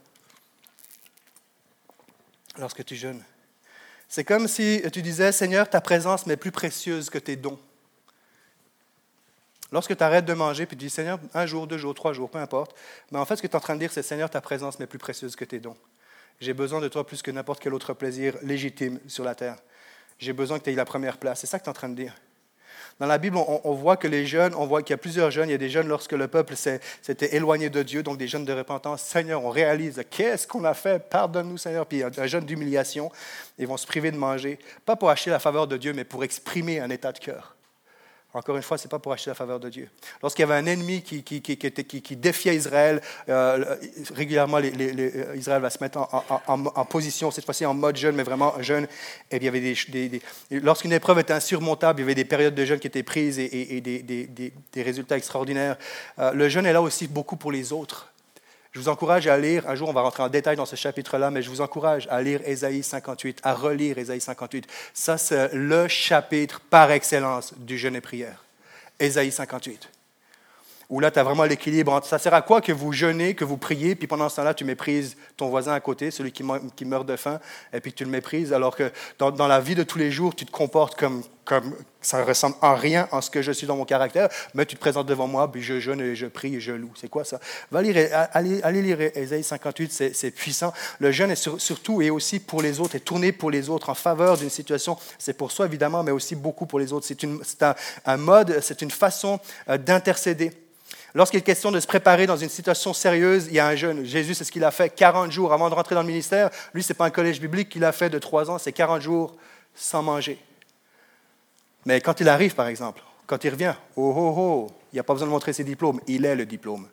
S1: Lorsque tu jeûnes. C'est comme si tu disais, Seigneur, ta présence m'est plus précieuse que tes dons. Lorsque tu arrêtes de manger, puis tu dis, Seigneur, 1 jour, 2 jours, 3 jours, peu importe, mais en fait, ce que tu es en train de dire, c'est, Seigneur, ta présence m'est plus précieuse que tes dons. J'ai besoin de toi plus que n'importe quel autre plaisir légitime sur la terre. J'ai besoin que tu aies la première place. C'est ça que tu es en train de dire. Dans la Bible, on voit que les jeunes, on voit qu'il y a plusieurs jeunes. Il y a des jeunes lorsque le peuple s'était éloigné de Dieu, donc des jeunes de repentance. Seigneur, on réalise, qu'est-ce qu'on a fait? Pardonne-nous, Seigneur. Puis un jeune d'humiliation, ils vont se priver de manger, pas pour acheter la faveur de Dieu, mais pour exprimer un état de cœur. Encore une fois, ce n'est pas pour acheter la faveur de Dieu. Lorsqu'il y avait un ennemi qui défiait Israël, régulièrement, Israël va se mettre en position, cette fois-ci en mode jeûne, mais vraiment jeûne. Et puis, il y avait lorsqu'une épreuve était insurmontable, il y avait des périodes de jeûne qui étaient prises et des résultats extraordinaires. Le jeûne est là aussi beaucoup pour les autres. Je vous encourage à lire, un jour on va rentrer en détail dans ce chapitre-là, mais je vous encourage à lire Ésaïe 58, à relire Ésaïe 58. Ça, c'est le chapitre par excellence du jeûne et prière. Ésaïe 58. Où là, tu as vraiment l'équilibre entre ça sert à quoi que vous jeûnez, que vous priez, puis pendant ce temps-là, tu méprises ton voisin à côté, celui qui meurt de faim, et puis tu le méprises, alors que dans la vie de tous les jours, tu te comportes comme ça ne ressemble en rien en ce que je suis dans mon caractère, mais tu te présentes devant moi, puis je jeûne et je prie et je loue. C'est quoi ça? Allez lire Ésaïe 58, c'est puissant. Le jeûne est surtout et aussi pour les autres, est tourné pour les autres, en faveur d'une situation. C'est pour soi, évidemment, mais aussi beaucoup pour les autres. C'est un mode, c'est une façon d'intercéder. Lorsqu'il est question de se préparer dans une situation sérieuse, il y a un jeûne. Jésus, c'est ce qu'il a fait 40 jours avant de rentrer dans le ministère. Lui, ce n'est pas un collège biblique qu'il a fait de 3 ans, c'est 40 jours sans manger. Mais quand il arrive, par exemple, quand il revient, il n'y a pas besoin de montrer ses diplômes, il est le diplôme.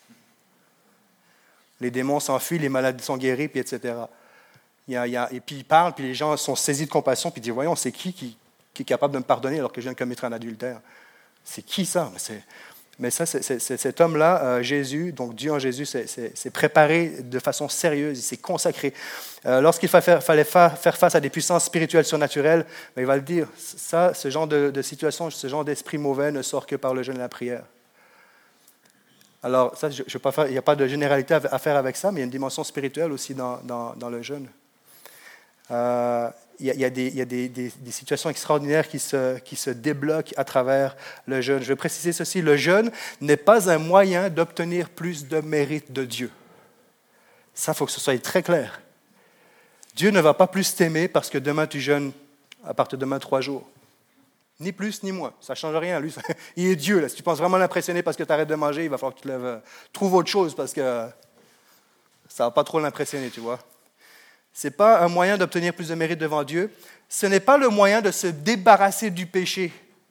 S1: Les démons s'enfuient, les malades sont guéris, puis etc. Et puis il parle, puis les gens sont saisis de compassion, puis ils disent, voyons, c'est qui est capable de me pardonner alors que je viens de commettre un adultère? C'est qui ça? Mais ça, c'est cet homme-là, Jésus, donc Dieu en Jésus, s'est préparé de façon sérieuse, il s'est consacré. Lorsqu'il fallait faire face à des puissances spirituelles surnaturelles, il va le dire, ce genre de situation, ce genre d'esprit mauvais ne sort que par le jeûne et la prière. Alors, ça, il n'y a pas de généralité à faire avec ça, mais il y a une dimension spirituelle aussi dans le jeûne. des situations extraordinaires qui se débloquent à travers le jeûne. Je vais préciser ceci, le jeûne n'est pas un moyen d'obtenir plus de mérite de Dieu. Ça, il faut que ce soit très clair. Dieu ne va pas plus t'aimer parce que demain tu jeûnes à partir de demain 3 jours. Ni plus ni moins. Ça ne change rien. Lui, il est Dieu. Là. Si tu penses vraiment l'impressionner parce que tu arrêtes de manger, il va falloir que tu trouves autre chose parce que ça ne va pas trop l'impressionner, tu vois. Ce n'est pas un moyen d'obtenir plus de mérite devant Dieu. Ce n'est pas le moyen de se débarrasser du péché.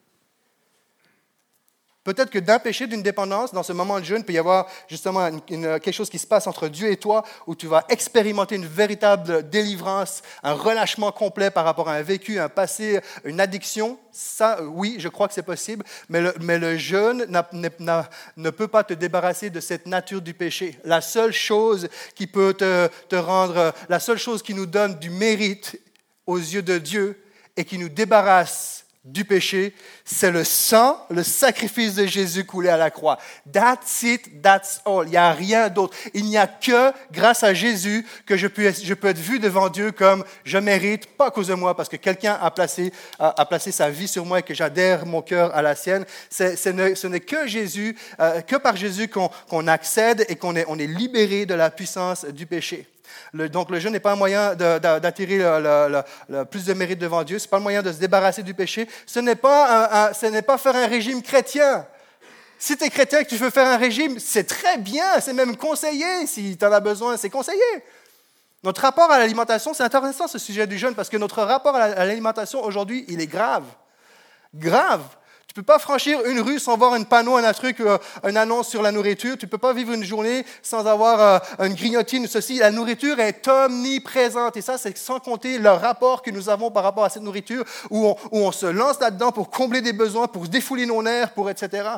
S1: Peut-être que d'un péché, d'une dépendance, dans ce moment de jeûne, il peut y avoir justement quelque chose qui se passe entre Dieu et toi, où tu vas expérimenter une véritable délivrance, un relâchement complet par rapport à un vécu, un passé, une addiction. Ça, oui, je crois que c'est possible, mais le jeûne ne peut pas te débarrasser de cette nature du péché. La seule chose qui peut te rendre, la seule chose qui nous donne du mérite aux yeux de Dieu et qui nous débarrasse du péché, c'est le sang, le sacrifice de Jésus coulé à la croix. That's it, that's all. Il n'y a rien d'autre. Il n'y a que grâce à Jésus que je peux être vu devant Dieu comme je mérite, pas à cause de moi, parce que quelqu'un a placé sa vie sur moi et que j'adhère mon cœur à la sienne. Ce n'est que Jésus, que par Jésus qu'on accède et qu'on est libéré de la puissance du péché. Donc, le jeûne n'est pas un moyen d'attirer le plus de mérite devant Dieu. Ce n'est pas un moyen de se débarrasser du péché. Ce n'est pas faire un régime chrétien. Si tu es chrétien et que tu veux faire un régime, c'est très bien. C'est même conseillé. Si tu en as besoin, c'est conseillé. Notre rapport à l'alimentation, c'est intéressant ce sujet du jeûne parce que notre rapport à l'alimentation aujourd'hui, il est grave. Grave. Tu ne peux pas franchir une rue sans voir un panneau, une annonce sur la nourriture. Tu ne peux pas vivre une journée sans avoir une grignotine ou ceci. La nourriture est omniprésente. Et ça, c'est sans compter le rapport que nous avons par rapport à cette nourriture, où on se lance là-dedans pour combler des besoins, pour défouler nos nerfs, etc.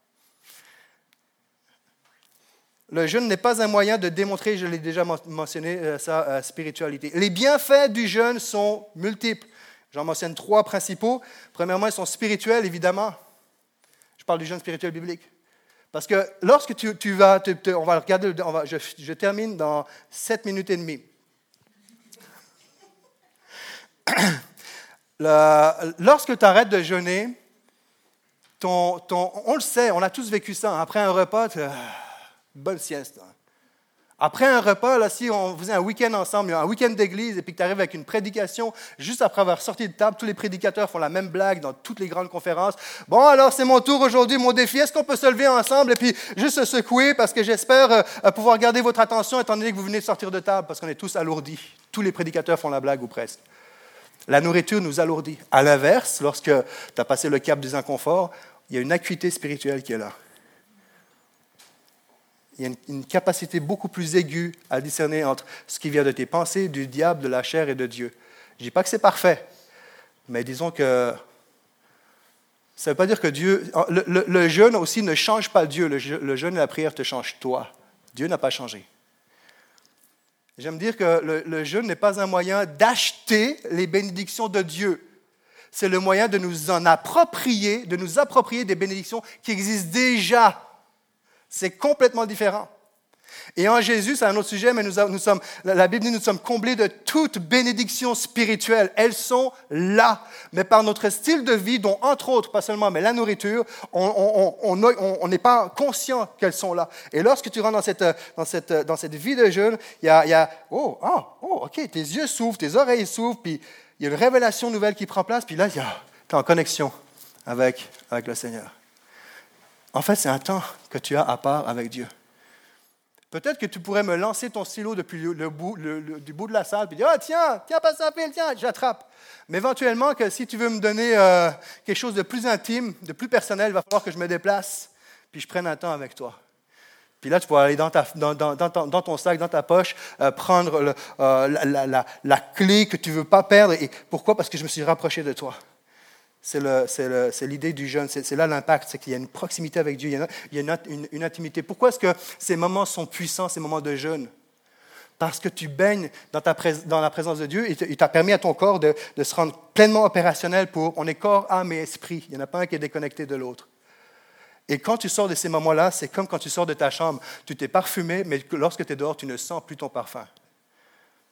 S1: Le jeûne n'est pas un moyen de démontrer, je l'ai déjà mentionné, sa spiritualité. Les bienfaits du jeûne sont multiples. J'en mentionne 3 principaux. Premièrement, ils sont spirituels, évidemment. Je parle du jeûne spirituel biblique. Parce que lorsque tu vas, on va regarder, je termine dans 7 minutes et demie. Lorsque tu arrêtes de jeûner, on le sait, on a tous vécu ça. Après un repas, bonne sieste. Après un repas, là, si on faisait un week-end ensemble, un week-end d'église, et puis que tu arrives avec une prédication, juste après avoir sorti de table, tous les prédicateurs font la même blague dans toutes les grandes conférences. Bon, alors c'est mon tour aujourd'hui, mon défi, est-ce qu'on peut se lever ensemble et puis juste se secouer parce que j'espère pouvoir garder votre attention étant donné que vous venez de sortir de table parce qu'on est tous alourdis. Tous les prédicateurs font la blague ou presque. La nourriture nous alourdit. À l'inverse, lorsque tu as passé le cap des inconforts, il y a une acuité spirituelle qui est là. Il y a une capacité beaucoup plus aiguë à discerner entre ce qui vient de tes pensées, du diable, de la chair et de Dieu. Je ne dis pas que c'est parfait, mais disons que ça ne veut pas dire que Dieu... Le jeûne aussi ne change pas Dieu. Le jeûne et la prière te changent toi. Dieu n'a pas changé. J'aime dire que le jeûne n'est pas un moyen d'acheter les bénédictions de Dieu. C'est le moyen de nous approprier des bénédictions qui existent déjà. C'est complètement différent. Et en Jésus, c'est un autre sujet, mais la Bible dit nous sommes comblés de toute bénédiction spirituelle. Elles sont là. Mais par notre style de vie, dont entre autres, pas seulement, mais la nourriture, on n'est pas conscient qu'elles sont là. Et lorsque tu rentres dans cette vie de jeûne, il y a OK, tes yeux s'ouvrent, tes oreilles s'ouvrent, puis il y a une révélation nouvelle qui prend place, puis là, tu es en connexion avec le Seigneur. En fait, c'est un temps que tu as à part avec Dieu. Peut-être que tu pourrais me lancer ton stylo depuis du bout de la salle et dire « tiens, passe un fil, tiens, j'attrape. » Mais éventuellement, que si tu veux me donner quelque chose de plus intime, de plus personnel, il va falloir que je me déplace puis je prenne un temps avec toi. Puis là, tu pourras aller dans ton sac, dans ta poche, prendre la clé que tu ne veux pas perdre. Et pourquoi? Parce que je me suis rapproché de toi. C'est l'idée du jeûne, c'est là l'impact, c'est qu'il y a une proximité avec Dieu, il y a une intimité. Pourquoi est-ce que ces moments sont puissants, ces moments de jeûne? Parce que tu baignes dans la présence de Dieu et tu as permis à ton corps de se rendre pleinement opérationnel on est corps, âme et esprit. Il n'y en a pas un qui est déconnecté de l'autre. Et quand tu sors de ces moments-là, c'est comme quand tu sors de ta chambre. Tu t'es parfumé, mais lorsque tu es dehors, tu ne sens plus ton parfum.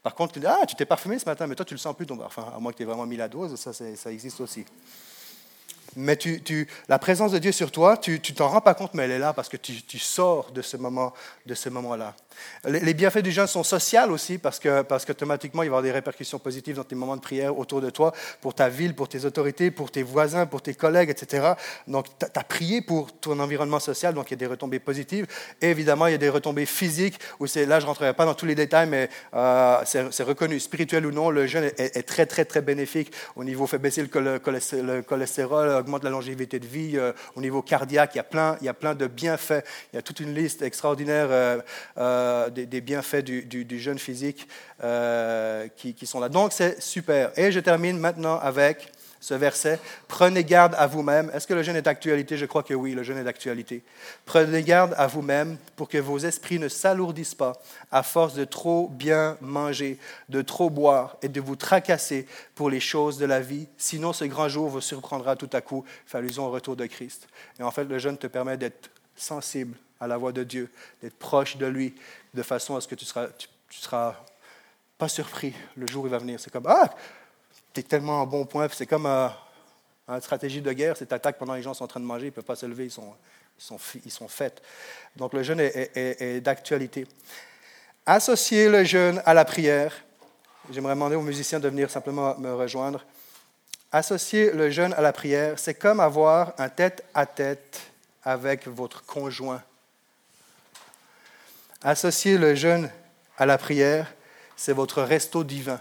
S1: Par contre, tu dis, ah, tu t'es parfumé ce matin, mais toi, tu le sens plus ton parfum. À moins que tu aies vraiment mis la dose, ça existe aussi. Mais la présence de Dieu sur toi, tu t'en rends pas compte, mais elle est là parce que tu sors de ce moment-là. Les bienfaits du jeûne sont sociaux aussi parce qu'automatiquement, il va y avoir des répercussions positives dans tes moments de prière autour de toi, pour ta ville, pour tes autorités, pour tes voisins, pour tes collègues, etc. Donc, tu as prié pour ton environnement social, donc il y a des retombées positives. Et évidemment, il y a des retombées physiques, là, je ne rentrerai pas dans tous les détails, mais c'est reconnu, spirituel ou non, le jeûne est très, très, très bénéfique. Au niveau, fait baisser le cholestérol, augmente la longévité de vie. Au niveau cardiaque, il y a plein de bienfaits. Il y a toute une liste extraordinaire des bienfaits du jeûne physique qui sont là. Donc, c'est super. Et je termine maintenant avec ce verset. Prenez garde à vous-même. Est-ce que le jeûne est d'actualité? Je crois que oui, le jeûne est d'actualité. Prenez garde à vous-même pour que vos esprits ne s'alourdissent pas à force de trop bien manger, de trop boire et de vous tracasser pour les choses de la vie. Sinon, ce grand jour vous surprendra tout à coup. Fait allusion au retour de Christ. Et en fait, le jeûne te permet d'être sensible à la voix de Dieu, d'être proche de lui, de façon à ce que tu seras pas surpris le jour où il va venir. C'est comme, tu es tellement en bon point. C'est comme une stratégie de guerre, c'est attaque pendant que les gens sont en train de manger, ils ne peuvent pas se lever, ils sont faits. Donc le jeûne est d'actualité. Associer le jeûne à la prière. J'aimerais demander aux musiciens de venir simplement me rejoindre. Associer le jeûne à la prière, c'est comme avoir un tête-à-tête avec votre conjoint. Associer le jeûne à la prière, c'est votre resto divin.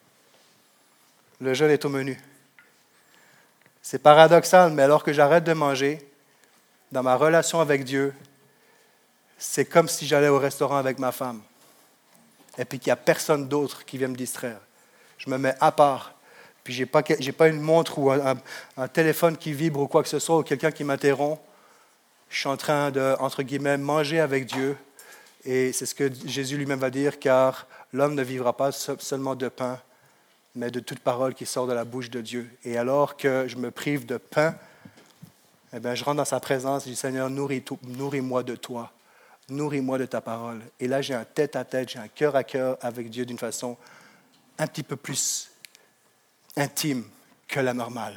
S1: Le jeûne est au menu. C'est paradoxal, mais alors que j'arrête de manger, dans ma relation avec Dieu, c'est comme si j'allais au restaurant avec ma femme. Et puis qu'il n'y a personne d'autre qui vient me distraire. Je me mets à part. Puis je n'ai pas une montre ou un téléphone qui vibre ou quoi que ce soit, ou quelqu'un qui m'interrompt. Je suis en train de, entre guillemets, manger avec Dieu. Et c'est ce que Jésus lui-même va dire, car l'homme ne vivra pas seulement de pain, mais de toute parole qui sort de la bouche de Dieu. Et alors que je me prive de pain, eh bien, je rentre dans sa présence et je dis, Seigneur, nourris-moi de toi, nourris-moi de ta parole. Et là, j'ai un tête-à-tête, j'ai un cœur à cœur avec Dieu d'une façon un petit peu plus intime que la normale.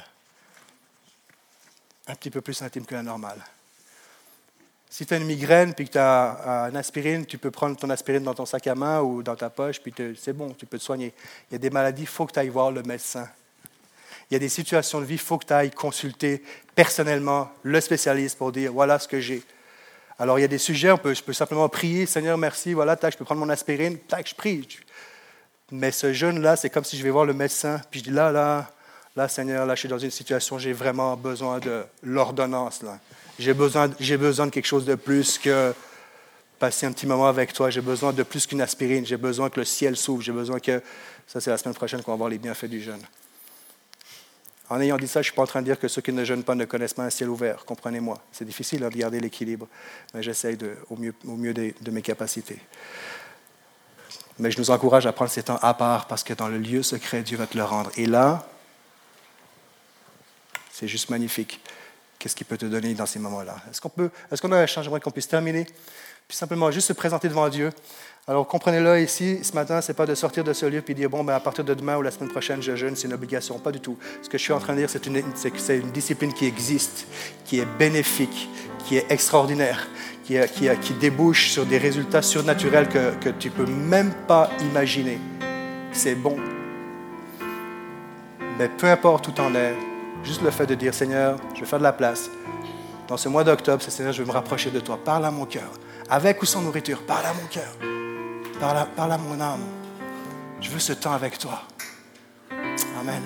S1: Un petit peu plus intime que la normale. Si tu as une migraine puis que tu as une aspirine, tu peux prendre ton aspirine dans ton sac à main ou dans ta poche, puis c'est bon, tu peux te soigner. Il y a des maladies, il faut que tu ailles voir le médecin. Il y a des situations de vie, il faut que tu ailles consulter personnellement le spécialiste pour dire, voilà ce que j'ai. Alors, il y a des sujets, je peux simplement prier, Seigneur, merci, voilà, tac, je peux prendre mon aspirine, tac, je prie. Mais ce jeûne-là, c'est comme si je vais voir le médecin, puis je dis, là, Seigneur, là, je suis dans une situation, j'ai vraiment besoin de l'ordonnance, là. J'ai besoin de quelque chose de plus que passer un petit moment avec toi. J'ai besoin de plus qu'une aspirine. J'ai besoin que le ciel s'ouvre. J'ai besoin que... Ça, c'est la semaine prochaine qu'on va voir les bienfaits du jeûne. En ayant dit ça, je ne suis pas en train de dire que ceux qui ne jeûnent pas ne connaissent pas un ciel ouvert. Comprenez-moi. C'est difficile de garder l'équilibre. Mais j'essaye au mieux de mes capacités. Mais je nous encourage à prendre ces temps à part parce que dans le lieu secret, Dieu va te le rendre. Et là, c'est juste magnifique. Qu'est-ce qu'il peut te donner dans ces moments-là? Est-ce qu'on a un chant? J'aimerais qu'on puisse terminer, puis simplement juste se présenter devant Dieu. Alors, comprenez-le ici, ce matin, ce n'est pas de sortir de ce lieu et dire, à partir de demain ou la semaine prochaine, je jeûne, c'est une obligation. Pas du tout. Ce que je suis en train de dire, c'est que c'est une discipline qui existe, qui est bénéfique, qui est extraordinaire, qui débouche sur des résultats surnaturels que tu ne peux même pas imaginer. C'est bon. Mais peu importe où tu en es, juste le fait de dire, Seigneur, je vais faire de la place. Dans ce mois d'octobre, Seigneur, je vais me rapprocher de toi. Parle à mon cœur. Avec ou sans nourriture, parle à mon cœur. Parle à mon âme. Je veux ce temps avec toi. Amen.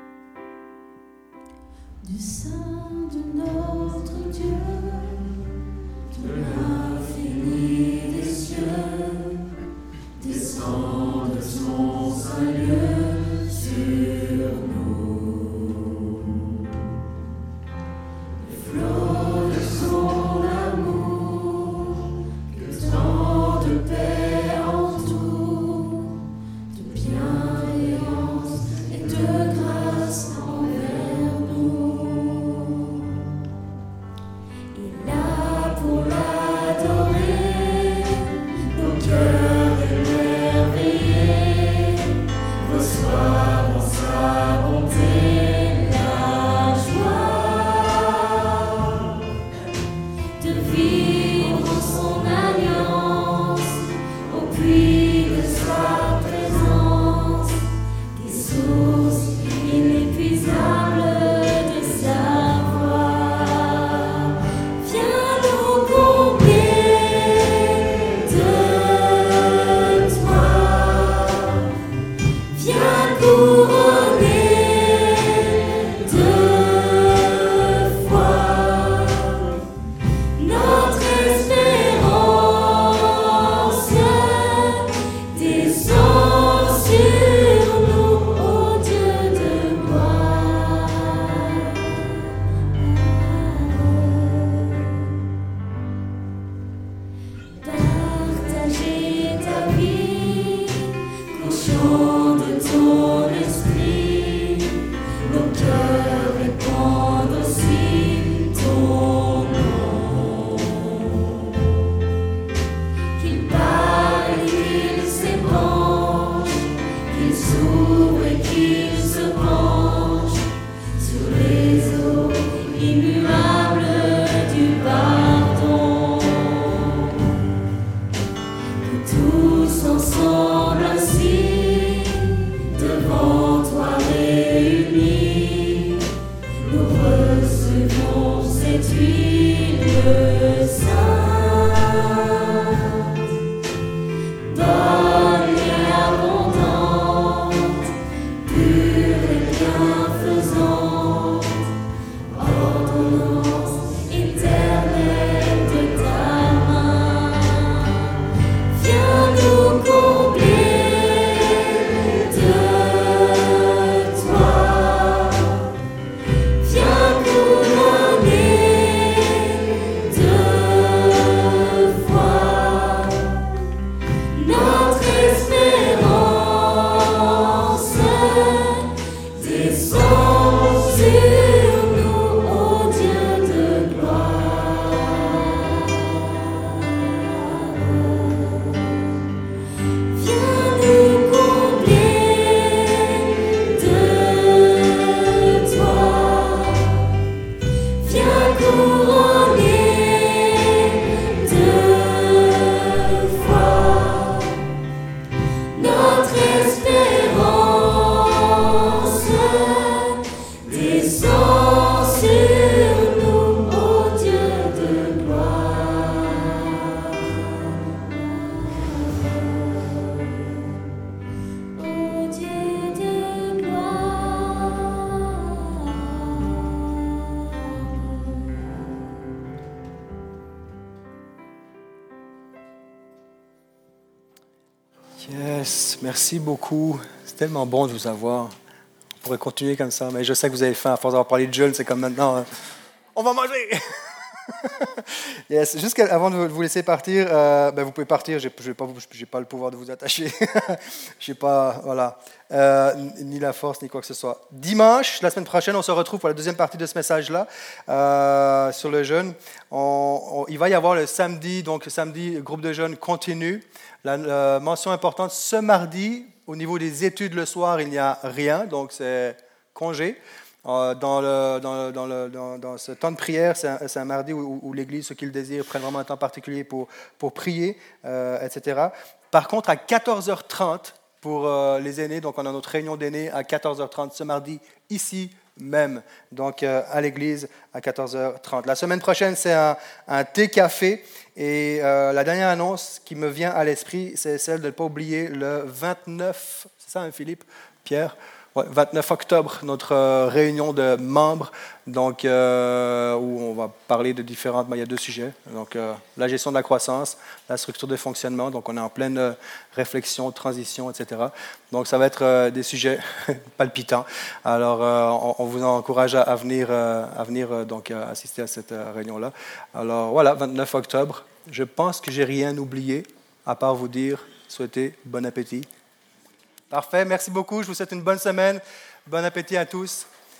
S2: Du sein de notre Dieu,
S1: Yes, merci beaucoup. C'est tellement bon de vous avoir. On pourrait continuer comme ça, mais je sais que vous avez faim. À force d'avoir parlé de jeûne, c'est comme maintenant, on va manger. Yes, juste avant de vous laisser partir, vous pouvez partir. J'ai pas le pouvoir de vous attacher. J'ai pas, voilà, ni la force ni quoi que ce soit. Dimanche, la semaine prochaine, on se retrouve pour la deuxième partie de ce message-là sur le jeûne. Il va y avoir le samedi, donc le samedi, groupe de jeûne continue. La mention importante, ce mardi, au niveau des études le soir, il n'y a rien, donc c'est congé. Dans ce temps de prière, c'est un mardi où l'Église, ceux qui le désirent, prennent vraiment un temps particulier pour prier, etc. Par contre, à 14h30, pour les aînés, donc on a notre réunion d'aînés à 14h30 ce mardi, ici même, donc à l'Église à 14h30. La semaine prochaine, c'est un thé-café. Et la dernière annonce qui me vient à l'esprit, c'est celle de ne pas oublier le 29, c'est ça, hein, Philippe, Pierre, Ouais, 29 octobre, notre réunion de membres, donc, où on va parler de différentes... il y a 2 sujets. Donc, la gestion de la croissance, la structure de fonctionnement. Donc, on est en pleine réflexion, transition, etc. Donc, ça va être des sujets palpitants. Alors, on vous encourage à venir, donc, assister à cette réunion-là. Alors, voilà, 29 octobre. Je pense que j'ai rien oublié, à part vous dire, souhaiter bon appétit. Parfait, merci beaucoup. Je vous souhaite une bonne semaine. Bon appétit à tous.